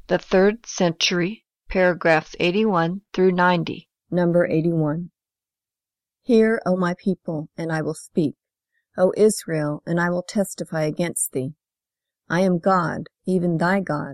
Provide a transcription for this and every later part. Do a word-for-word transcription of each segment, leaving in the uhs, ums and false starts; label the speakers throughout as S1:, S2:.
S1: The Third Century, paragraphs eighty-one through ninety.
S2: Number eighty-one. Hear, O my people, and I will speak, O Israel, and I will testify against thee. I am God, even thy God.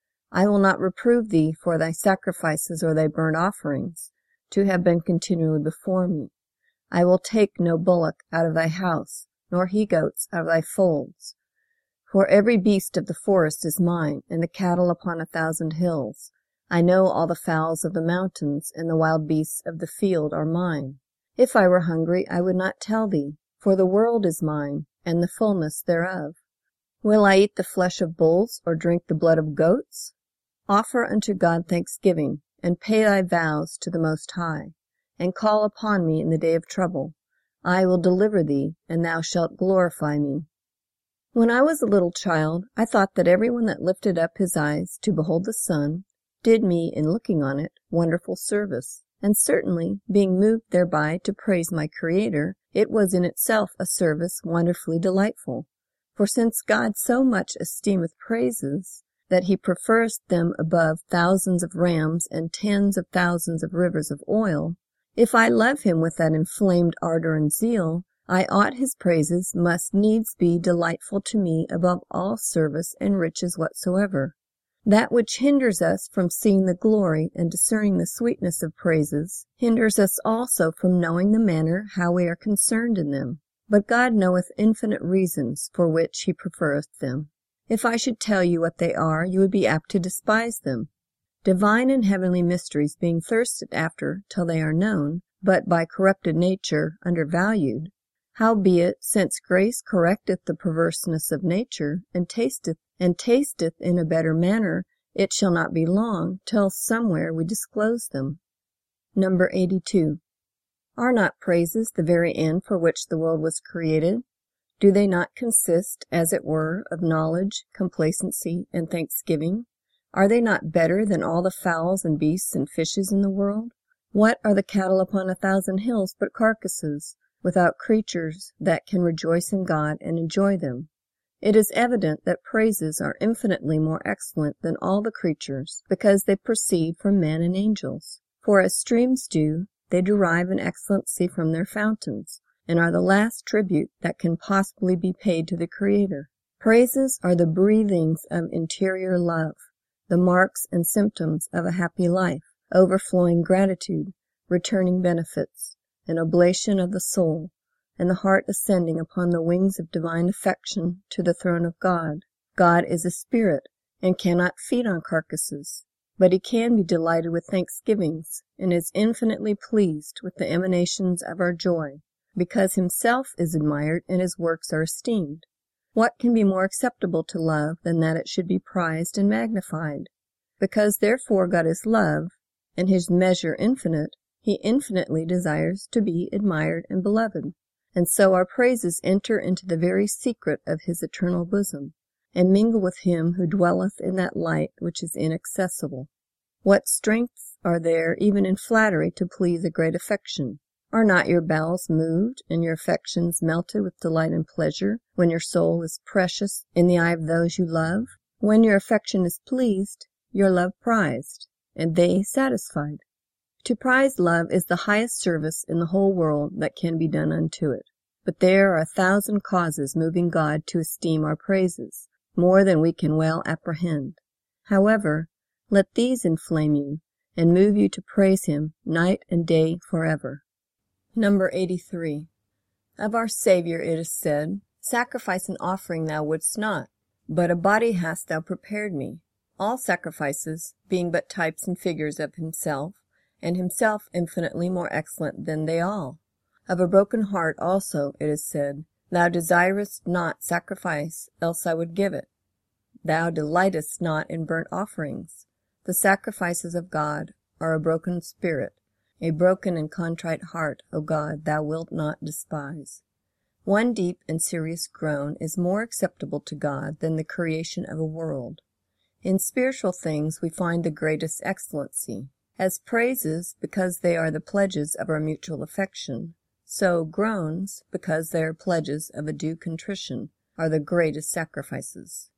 S2: I will not reprove thee for thy sacrifices or thy burnt offerings, to have been continually before me. I will take no bullock out of thy house, nor he-goats out of thy folds. For every beast of the forest is mine, and the cattle upon a thousand hills. I know all the fowls of the mountains, and the wild beasts of the field are mine. If I were hungry, I would not tell thee, for the world is mine, and the fullness thereof. Will I eat the flesh of bulls, or drink the blood of goats? Offer unto God thanksgiving, and pay thy vows to the Most High, and call upon me in the day of trouble. I will deliver thee, and thou shalt glorify me. When I was a little child, I thought that every one that lifted up his eyes to behold the sun did me, in looking on it, wonderful service. And certainly, being moved thereby to praise my Creator, it was in itself a service wonderfully delightful. For since God so much esteemeth praises, that he preferreth them above thousands of rams and tens of thousands of rivers of oil, if I love him with that inflamed ardor and zeal, I ought his praises must needs be delightful to me above all service and riches whatsoever. That which hinders us from seeing the glory and discerning the sweetness of praises, hinders us also from knowing the manner how we are concerned in them. But God knoweth infinite reasons for which he preferreth them. If I should tell you what they are, you would be apt to despise them. Divine and heavenly mysteries being thirsted after till they are known, but by corrupted nature undervalued. Howbeit, since grace correcteth the perverseness of nature, and tasteth and tasteth in a better manner, it shall not be long till somewhere we disclose them. Number eighty-two. Are not praises the very end for which the world was created? Do they not consist, as it were, of knowledge, complacency, and thanksgiving? Are they not better than all the fowls and beasts and fishes in the world? What are the cattle upon a thousand hills but carcasses, without creatures that can rejoice in God and enjoy them? It is evident that praises are infinitely more excellent than all the creatures, because they proceed from men and angels. For as streams do, they derive an excellency from their fountains, and are the last tribute that can possibly be paid to the Creator. Praises are the breathings of interior love, the marks and symptoms of a happy life, overflowing gratitude, returning benefits, an oblation of the soul, and the heart ascending upon the wings of divine affection to the throne of God. God is a spirit, and cannot feed on carcasses, but he can be delighted with thanksgivings, and is infinitely pleased with the emanations of our joy, because himself is admired and his works are esteemed. What can be more acceptable to love than that it should be prized and magnified? Because therefore God is love, and his measure infinite, he infinitely desires to be admired and beloved. And so our praises enter into the very secret of his eternal bosom, and mingle with him who dwelleth in that light which is inaccessible. What strengths are there even in flattery to please a great affection? Are not your bowels moved, and your affections melted with delight and pleasure, when your soul is precious in the eye of those you love? When your affection is pleased, your love prized, and they satisfied. To prize love is the highest service in the whole world that can be done unto it. But there are a thousand causes moving God to esteem our praises, more than we can well apprehend. However, let these inflame you, and move you to praise him night and day forever. Number eighty-three. Of our Savior it is said, Sacrifice and offering thou wouldst not, but a body hast thou prepared me. All sacrifices, being but types and figures of himself, and himself infinitely more excellent than they all. Of a broken heart also it is said, Thou desirest not sacrifice, else I would give it. Thou delightest not in burnt offerings. The sacrifices of God are a broken spirit. A broken and contrite heart, O God, thou wilt not despise. One deep and serious groan is more acceptable to God than the creation of a world. In spiritual things we find the greatest excellency. As praises, because they are the pledges of our mutual affection, so groans, because they are pledges of a due contrition, are the greatest sacrifices.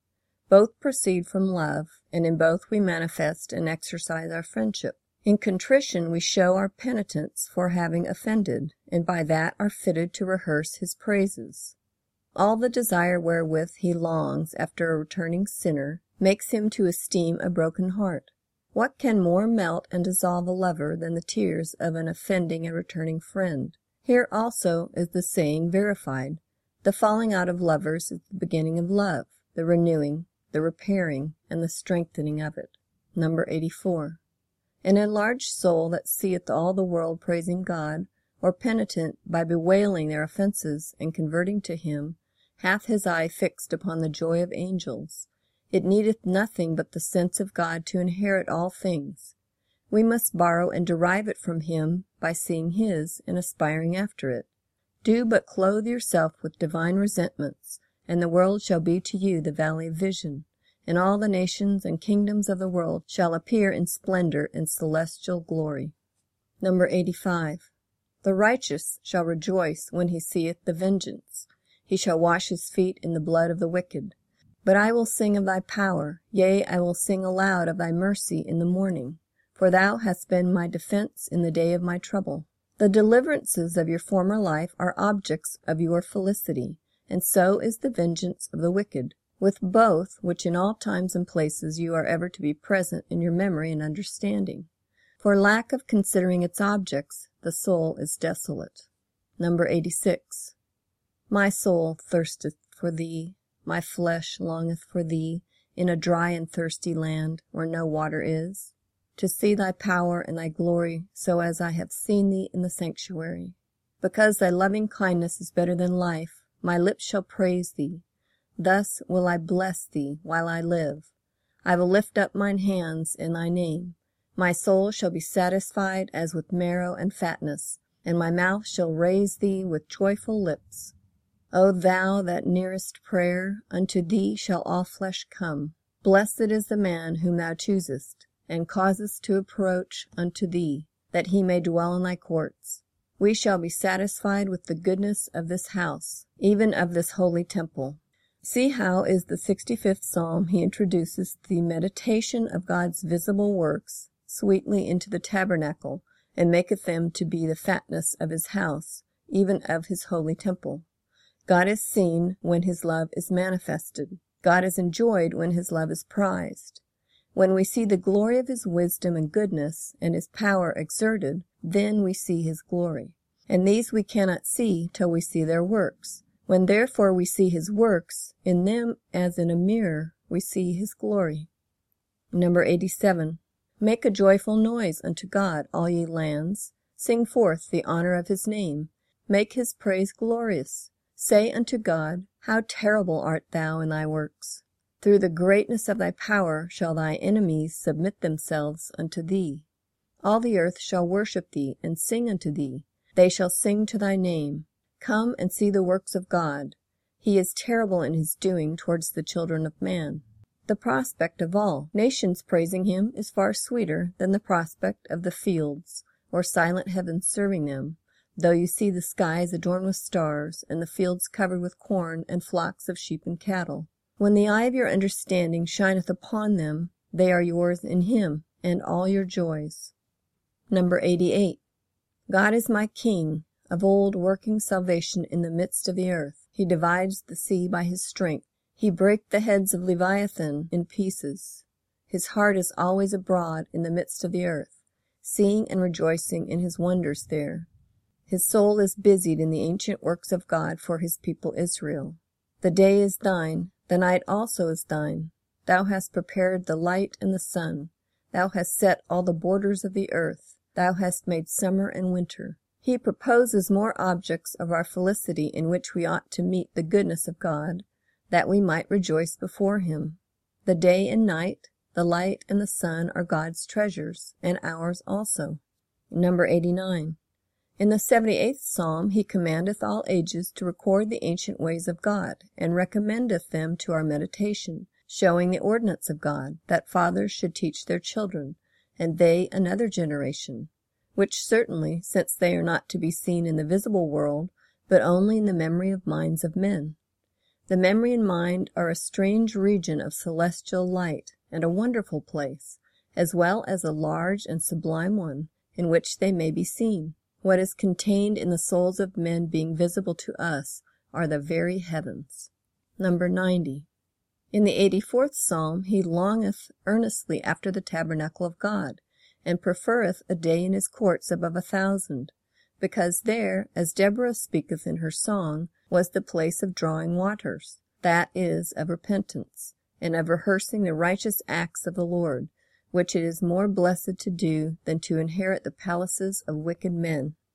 S2: Both proceed from love, and in both we manifest and exercise our friendship. In contrition we show our penitence for having offended, and by that are fitted to rehearse his praises. All the desire wherewith he longs after a returning sinner makes him to esteem a broken heart. What can more melt and dissolve a lover than the tears of an offending and returning friend? Here also is the saying verified: the falling out of lovers is the beginning of love, the renewing, the repairing, and the strengthening of it. Number eighty-four. An enlarged soul that seeth all the world praising God, or penitent by bewailing their offences and converting to him, hath his eye fixed upon the joy of angels. It needeth nothing but the sense of God to inherit all things. We must borrow and derive it from him by seeing his and aspiring after it. Do but clothe yourself with divine resentments, and the world shall be to you the valley of vision, and all the nations and kingdoms of the world shall appear in splendor and celestial glory. Number eighty-five. The righteous shall rejoice when he seeth the vengeance. He shall wash his feet in the blood of the wicked. But I will sing of thy power, yea, I will sing aloud of thy mercy in the morning. For thou hast been my defense in the day of my trouble. The deliverances of your former life are objects of your felicity, and so is the vengeance of the wicked, with both which in all times and places you are ever to be present in your memory and understanding. For lack of considering its objects, the soul is desolate. Number eighty-six. My soul thirsteth for thee, my flesh longeth for thee, in a dry and thirsty land, where no water is, to see thy power and thy glory, so as I have seen thee in the sanctuary. Because thy loving kindness is better than life, my lips shall praise thee. Thus will I bless thee while I live. I will lift up mine hands in thy name. My soul shall be satisfied as with marrow and fatness, and my mouth shall raise thee with joyful lips. O thou that nearest prayer, unto thee shall all flesh come. Blessed is the man whom thou choosest, and causest to approach unto thee, that he may dwell in thy courts. We shall be satisfied with the goodness of this house, even of this holy temple. See how is the sixty-fifth Psalm he introduces the meditation of God's visible works sweetly into the tabernacle, and maketh them to be the fatness of his house, even of his holy temple. God is seen when his love is manifested. God is enjoyed when his love is prized. When we see the glory of his wisdom and goodness, and his power exerted, then we see his glory. And these we cannot see till we see their works. When therefore we see his works, in them as in a mirror we see his glory. Number eighty-seven. Make a joyful noise unto God, all ye lands. Sing forth the honor of his name. Make his praise glorious. Say unto God, how terrible art thou in thy works. Through the greatness of thy power shall thy enemies submit themselves unto thee. All the earth shall worship thee, and sing unto thee. They shall sing to thy name. Come and see the works of God. He is terrible in his doing towards the children of man. The prospect of all nations praising him is far sweeter than the prospect of the fields, or silent heavens serving them, though you see the skies adorned with stars, and the fields covered with corn, and flocks of sheep and cattle. When the eye of your understanding shineth upon them, they are yours in him, and all your joys. Number eighty-eight. God is my King, of old working salvation in the midst of the earth. He divides the sea by his strength. He brake the heads of Leviathan in pieces. His heart is always abroad in the midst of the earth, seeing and rejoicing in his wonders there. His soul is busied in the ancient works of God for his people Israel. The day is thine, the night also is thine. Thou hast prepared the light and the sun. Thou hast set all the borders of the earth. Thou hast made summer and winter. He proposes more objects of our felicity in which we ought to meet the goodness of God, that we might rejoice before him. The day and night, the light and the sun are God's treasures, and ours also. Number eighty-nine. In the seventy-eighth Psalm he commandeth all ages to record the ancient ways of God, and recommendeth them to our meditation, showing the ordinance of God, that fathers should teach their children, and they another generation, which certainly, since they are not to be seen in the visible world, but only in the memory of minds of men. The memory and mind are a strange region of celestial light, and a wonderful place, as well as a large and sublime one, in which they may be seen. What is contained in the souls of men being visible to us are the very heavens. Number ninety. In the eighty-fourth Psalm he longeth earnestly after the tabernacle of God, and preferreth a day in his courts above a thousand, because there, as Deborah speaketh in her song, was the place of drawing waters, that is, of repentance, and of rehearsing the righteous acts of the Lord, which it is more blessed to do than to inherit the palaces of wicked men.